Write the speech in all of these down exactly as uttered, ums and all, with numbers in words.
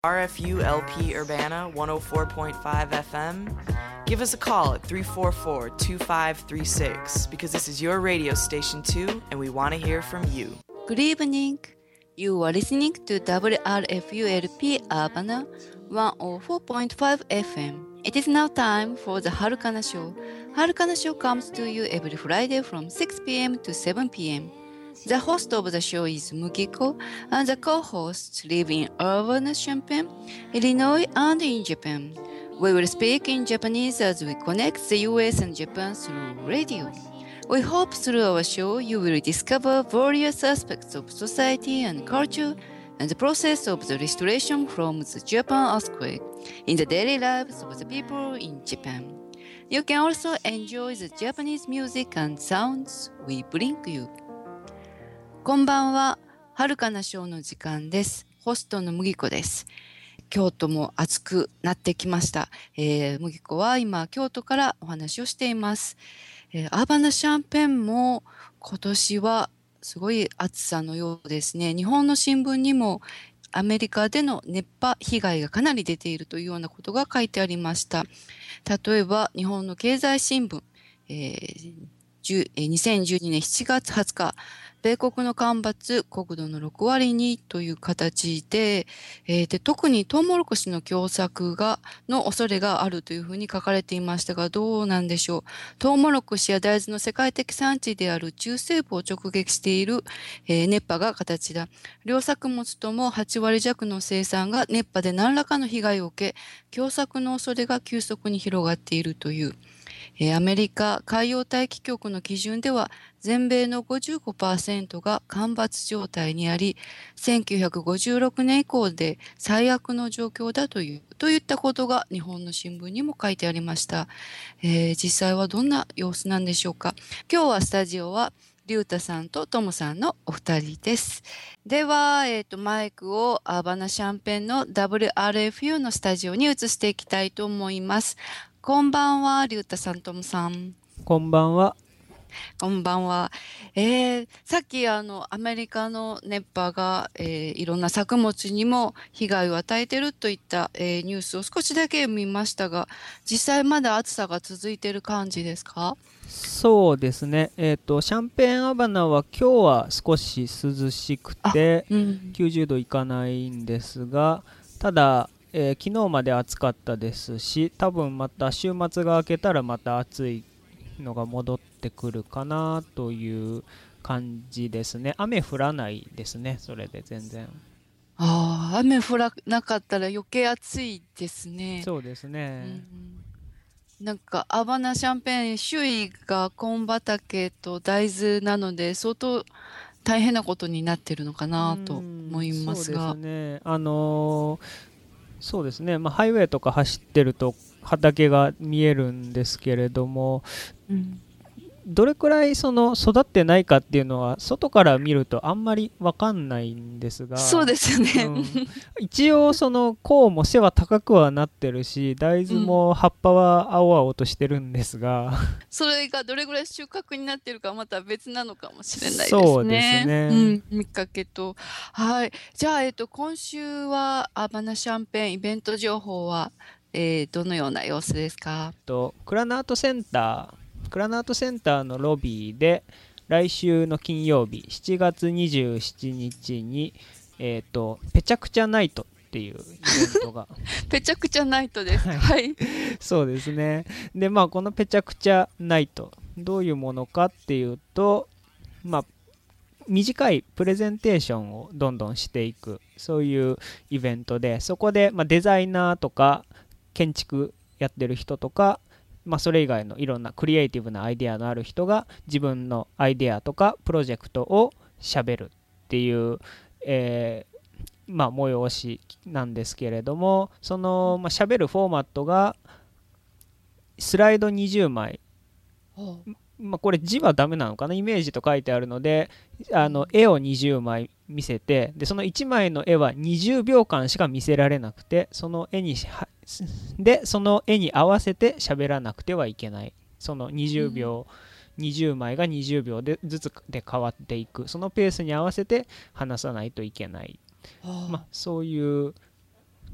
R F U L P Urbana one oh four point five F M. Give us a call at three four four, two five three six because this is your radio station too and we want to hear from you. Good evening. You are listening to W R F U L P Urbana one oh four point five F M. It is now time for the Harukana Show. Harukana Show comes to you every Friday from six p.m. to seven p.m. The host of the show is Mukiko, and the co-hosts live in Urbana-Champaign, Illinois, and in Japan. We will speak in Japanese as we connect the U S and Japan through radio. We hope through our show you will discover various aspects of society and culture and the process of the restoration from the Japan earthquake in the daily lives of the people in Japan. You can also enjoy the Japanese music and sounds we bring you. こんばんは、はるかなショーの時間です。ホストの麦子です。京都も暑くなってきました。えー、麦子は今京都からお話をしています。えー、アーバナシャンペンも今年はすごい暑さのようですね。日本の新聞にもアメリカでの熱波被害がかなり出ているというようなことが書いてありました。例えば日本の経済新聞、えー、にせんじゅうにねんしちがつはつか、米国の干ばつ国土のろくわりにという形で、えー、で特にトウモロコシの凶作がの恐れがあるというふうに書かれていましたが、どうなんでしょう。トウモロコシや大豆の世界的産地である中西部を直撃している、えー、熱波が形だ。両作物ともはちわりじゃくの生産が熱波で何らかの被害を受け、凶作の恐れが急速に広がっているという。アメリカ海洋大気局の基準では全米の ごじゅうごパーセント が干ばつ状態にあり、せんきゅうひゃくごじゅうろくねん以降で最悪の状況だというといったことが日本の新聞にも書いてありました。えー、実際はどんな様子なんでしょうか。今日はスタジオはリュウタさんとトモさんのお二人です。では、えーと、マイクをアーバナシャンペンの ダブリューアールエフユー のスタジオに移していきたいと思います。こんばんは、リュウタさん、トモさん。 こんばんは。 こんばんは。えー、さっきあのアメリカの熱波が、えー、いろんな作物にも被害を与えているといった、えー、ニュースを少しだけ見ましたが、実際まだ暑さが続いている感じですか？ そうですね。えっとシャンペーンアバナは今日は少し涼しくて、うん、きゅうじゅうどいかないんですが、ただ、えー、昨日まで暑かったですし、多分また週末が明けたらまた暑いのが戻ってくるかなという感じですね。雨降らないですね、それで全然。 ああ、雨降らなかったら余計暑いですね。 そうですね。 うん、なんかアバナシャンペーン周囲がコーン畑と大豆なので相当大変なことになってるのかなと思いますが。 そうですね。あのーそうですね、まあ、ハイウェイとか走ってると畑が見えるんですけれども、うん、どれくらいその育ってないかっていうのは外から見るとあんまり分かんないんですが、 そうですよね、うん、 一応そのコーンも背は高くはなってるし、大豆も葉っぱは青々としてるんですが、うん、 それがどれぐらい収穫になってるかまた別なのかもしれないですね。 そうですね、 うん、見かけと。はい、じゃあ、えっと、今週はアバナシャンペーンイベント情報は、えー、どのような様子ですか？ とクラナートセンタークラナートセンターのロビーで来週の金曜日しちがつにじゅうしちにちに、えーと、ペチャクチャナイトっていうイベントがペチャクチャナイトです。はい、はい、 そうですね。で、まあこのペチャクチャナイトどういうものかっていうと、まあ短いプレゼンテーションをどんどんしていく、そういうイベントで、そこで、まあ、デザイナーとか建築やってる人とか、まあ、それ以外のいろんなクリエイティブなアイデアのある人が自分のアイデアとかプロジェクトをしゃべるっていう、えーまあ、催しなんですけれども、その、まあ、しゃべるフォーマットがスライドにじゅうまい、まあ、これ字はダメなのかな、イメージと書いてあるので、あの絵をにじゅうまい見せて、でそのいちまいの絵はにじゅうびょうかんしか見せられなくて、その絵にでその絵に合わせて喋らなくてはいけない。そのにじゅうびょう、にじゅうまいがにじゅうびょうでずつで変わっていく、そのペースに合わせて話さないといけない、まあ、そういう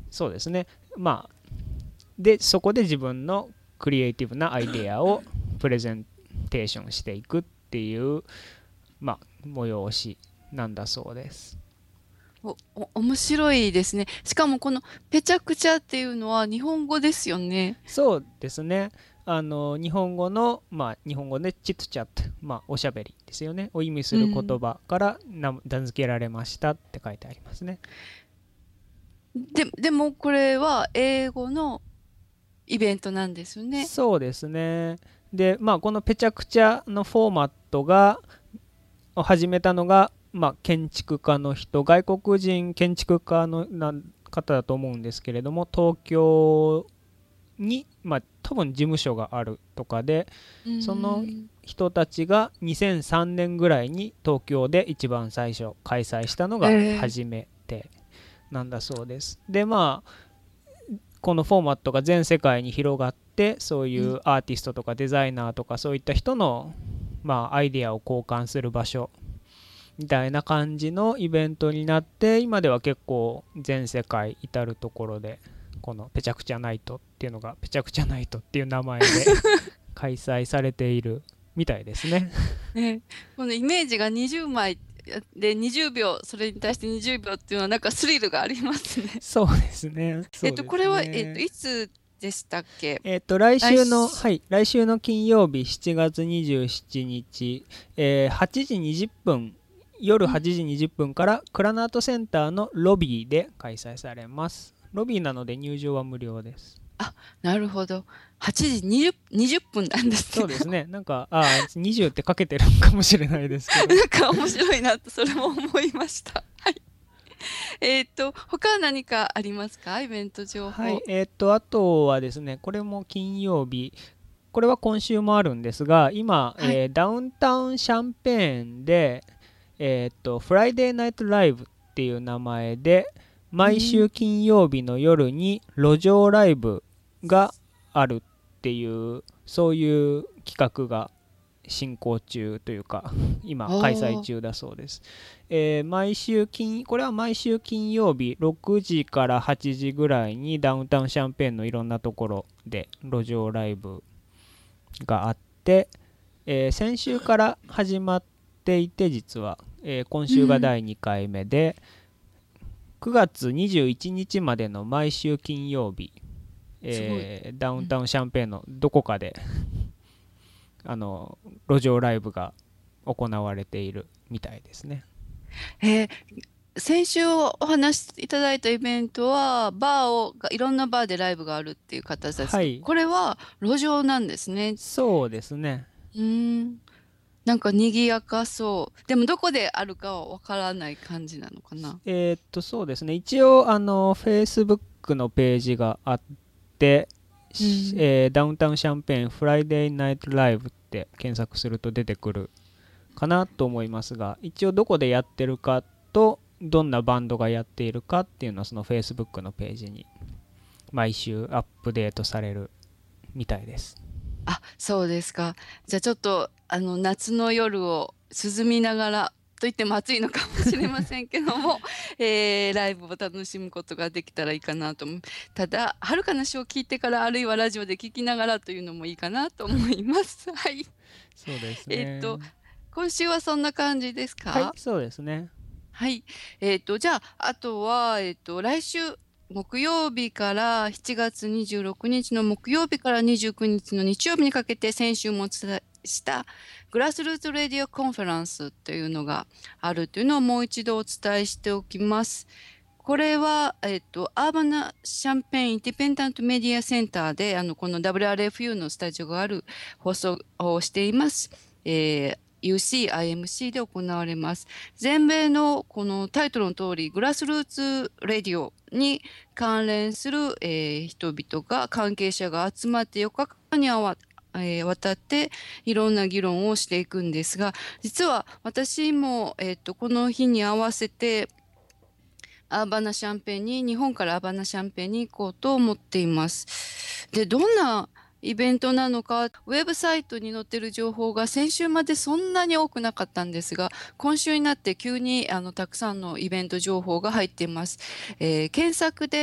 そうですね。まあでそこで自分のクリエイティブなアイデアをプレゼンテーションしていくっていう、まあ、催しなんだそうです。 お、お、面白いですね。しかもこのぺちゃくちゃっていうのは日本語ですよね。 そうですね。あの日本語の、まあ、日本語でチットチャット、まあ、おしゃべりですよねを意味する言葉から名付けられましたって書いてありますね。 で、でもこれは英語のイベントなんですよね。 そうですね。で、まあ、このぺちゃくちゃのフォーマットがを始めたのが、まあ、建築家の人、外国人建築家のな方だと思うんですけれども、東京に、まあ、多分事務所があるとかで、その人たちがにせんさんねんぐらいに東京で一番最初開催したのが初めてなんだそうです。で、まあこのフォーマットが全世界に広がって、そういうアーティストとかデザイナーとかそういった人の、まあ、アイデアを交換する場所みたいな感じのイベントになって、今では結構全世界至るところでこのぺちゃくちゃナイトっていうのがぺちゃくちゃナイトっていう名前で開催されているみたいですね。 ね、このイメージがにじゅうまいでにじゅうびょう、それに対してにじゅうびょうっていうのはなんかスリルがありますね。 そうですね。 えっとこれは、えっといつでしたっけ？ えっと来週のはい来週の金曜日しちがつにじゅうしちにち、えー、はちじにじゅっぷん夜はちじにじゅっぷんからクラナートセンターのロビーで開催されます。ロビーなので入場は無料です。 あ、なるほど。はちじにじゅう、にじゅっぷんなんですね。そうですね。なんか、ああ、にじゅうってかけてるかもしれないですけど。 なんか面白いなと、それも思いました。はい。えっと、他は何かありますか？イベント情報。 はい。えっと、あとはですね、これも金曜日。これは今週もあるんですが、今、はい、えー、ダウンタウンシャンペーンで、えっと、フライデーナイトライブっていう名前で、毎週金曜日の夜に路上ライブがあるっていうそういう企画が進行中というか今開催中だそうです。えー、毎週金これは毎週金曜日ろくじからはちじぐらいにダウンタウンシャンペーンのいろんなところで路上ライブがあって、えー、先週から始まっていて実は、えー、今週がだいにかいめで、うん、くがつにじゅういちにちまでの毎週金曜日、えー、ダウンタウンシャンペーンのどこかで、うん、あの路上ライブが行われているみたいですね。 えー、先週お話しいただいたイベントはバーをいろんなバーでライブがあるっていう形です、はい、これは路上なんですね。 そうですね。 うーん、なんか賑やかそう。でもどこであるかはわからない感じなのかな。 えー、っとそうですね。一応あの Facebook のページがあって、うん、えー、ダウンタウンシャンペーンフライデーナイトライブって検索すると出てくるかなと思いますが、一応どこでやってるかとどんなバンドがやっているかっていうのはその Facebook のページに毎週アップデートされるみたいです。 あ、そうですか。じゃあちょっとあの夏の夜を涼みながらといっても暑いのかもしれませんけども、えー、ライブを楽しむことができたらいいかなと思う。ただはるかな詩を聞いてからあるいはラジオで聞きながらというのもいいかなと思います。はい。 そうですね。 えっと今週はそんな感じですか？ はい、そうですね。 はい。えっとじゃああとはえっと来週木曜日からしちがつにじゅうろくにちの木曜日からにじゅうくにちの日曜日にかけて先週もお伝えしたグラスルーツレディオコンファレンスというのがあるというのをもう一度お伝えしておきます。これは、えっと、アーバナ・シャンペーン・インディペンダント・メディア・センターであのこの ダブリューアールエフユー のスタジオがある放送をしています。えーユーシー、アイエムシー で行われます。全米のこのタイトルの通りグラスルーツレディオに関連する、えー、人々が関係者が集まってよっかかんにあわ、えー、わたっていろんな議論をしていくんですが、実は私も、えー、とこの日に合わせてアーバナ・シャンペーンに日本からアーバナ・シャンペーンに行こうと思っています。で、どんなイベントなのか、ウェブサイトに載っている情報が先週までそんなに多くなかったんですが、今週になって急にあのたくさんのイベント情報が入っています。えー、検索で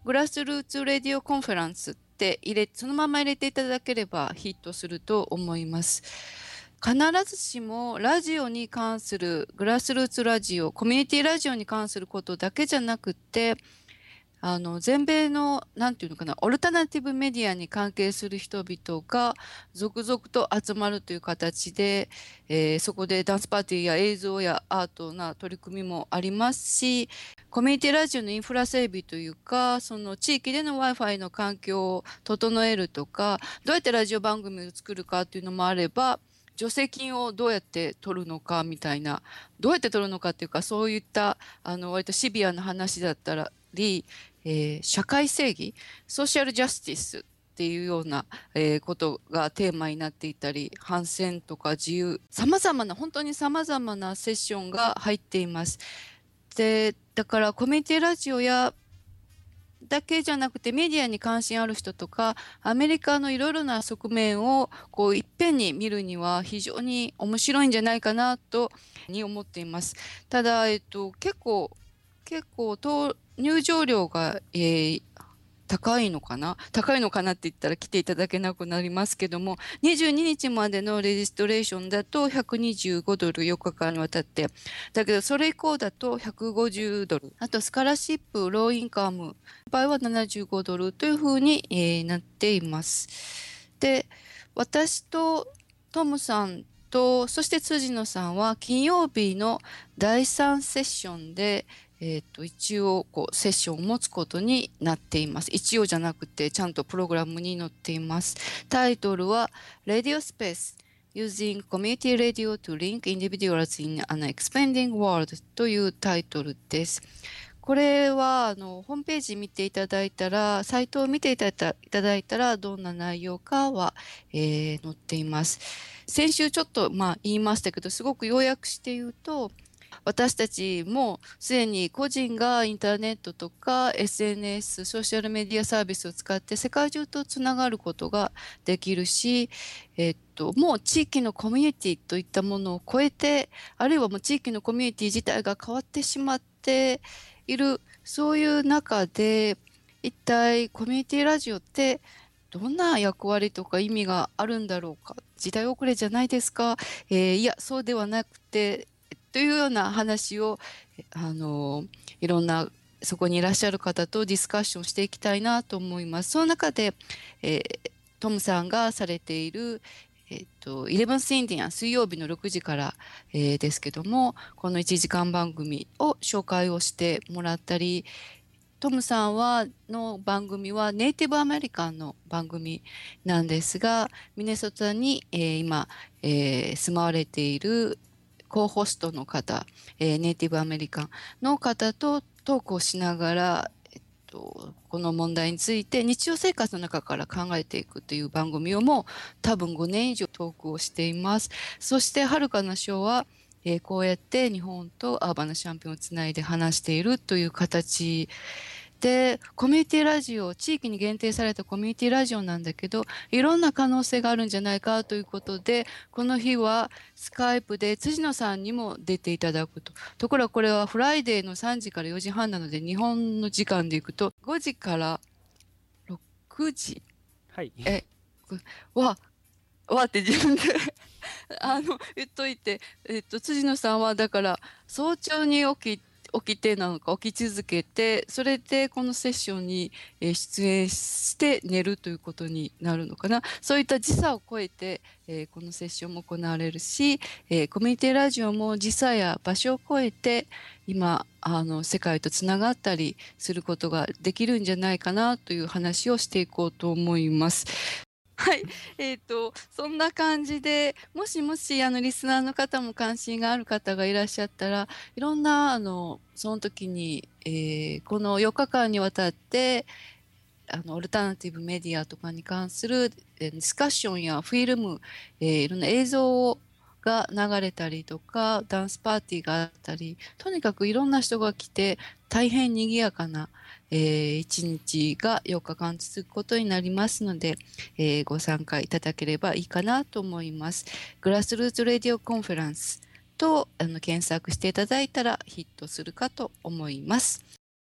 グラスルーツレディオコンフェランスって入れ、そのまま入れていただければヒットすると思います。必ずしもラジオに関する、グラスルーツラジオ、コミュニティラジオに関することだけじゃなくて、あの全米のなんていうのかな、オルタナティブメディアに関係する人々が続々と集まるという形で、えー、そこでダンスパーティーや映像やアートな取り組みもありますし、コミュニティラジオのインフラ整備というか、その地域での Wi-Fi の環境を整えるとか、どうやってラジオ番組を作るかっていうのもあれば、助成金をどうやって取るのかみたいな、どうやって取るのかっていうか、そういったあの割とシビアな話だったり、えー、社会正義、ソーシャルジャスティスっていうような、えー、ことがテーマになっていたり、反戦とか自由、さまざまな、本当にさまざまなセッションが入っています。で、だからコミュニティラジオやだけじゃなくてメディアに関心ある人とか、アメリカのいろいろな側面をこういっぺんに見るには非常に面白いんじゃないかなとに思っています。ただ、えっと、結構結構入場料が、えー、高いのかな高いのかなって言ったら来ていただけなくなりますけども、にじゅうににちまでのレジストレーションだとひゃくにじゅうごドルよっかかんにわたって、だけどそれ以降だとひゃくごじゅうドル、あとスカラシップ、ローインカムの場合はななじゅうごドルというふうに、えー、なっています。で、私とトムさんとそして辻野さんは金曜日のだいさんセッションでえー、と一応こうセッションを持つことになっています。一応じゃなくてちゃんとプログラムに載っています。タイトルは Radio Space Using Community Radio to Link Individuals in an Expanding World というタイトルです。これはあのホームページ見ていただいたら、サイトを見ていただいたらどんな内容かは、えー、載っています。先週ちょっとまあ言いましたけど、すごく要約して言うと、私たちもすでに個人がインターネットとか エスエヌエス、ソーシャルメディアサービスを使って世界中とつながることができるし、えっと、もう地域のコミュニティといったものを超えて、あるいはもう地域のコミュニティ自体が変わってしまっている、そういう中で一体コミュニティラジオってどんな役割とか意味があるんだろうか、時代遅れじゃないですか、えー、いやそうではなくてというような話をあのいろんなそこにいらっしゃる方とディスカッションしていきたいなと思います。その中で、えー、トムさんがされている、えー、とイレブンスインディアン水曜日のろくじから、えー、ですけども、このいちじかん番組を紹介をしてもらったり、トムさんはの番組はネイティブアメリカンの番組なんですが、ミネソタに、えー、今、えー、住まわれているコーホストの方、えー、ネイティブアメリカンの方とトークをしながら、えっと、この問題について日常生活の中から考えていくという番組をもう多分ごねん以上トークをしています。そしてはるかなショーは、えー、こうやって日本とアーバンなチャンピオンをつないで話しているという形で、コミュニティラジオ、地域に限定されたコミュニティラジオなんだけど、いろんな可能性があるんじゃないかということで、この日はスカイプで辻野さんにも出ていただくと。ところがこれはフライデーのさんじからよじはんなので、日本の時間でいくとごじからろくじ、 はい、 えわわって自分であの言っといて、えっと、辻野さんはだから早朝に起き起きてなのか起き続けて、それでこのセッションに出演して寝るということになるのかな。そういった時差を超えて、えー、このセッションも行われるし、えー、コミュニティラジオも時差や場所を超えて今あの世界とつながったりすることができるんじゃないかなという話をしていこうと思います。はい、えーと、そんな感じで、もしもしあのリスナーの方も関心がある方がいらっしゃったら、いろんなあのその時に、えー、このよっかかんにわたってあのオルタナティブメディアとかに関するディスカッションやフィルム、えー、いろんな映像が流れたりとか、ダンスパーティーがあったり、とにかくいろんな人が来て大変にぎやかなえー、いちにちがよっかかん続くことになりますので、えー、ご参加いただければいいかなと思います。グラスルーツレディオコンフェランスとあの検索していただいたらヒットするかと思います。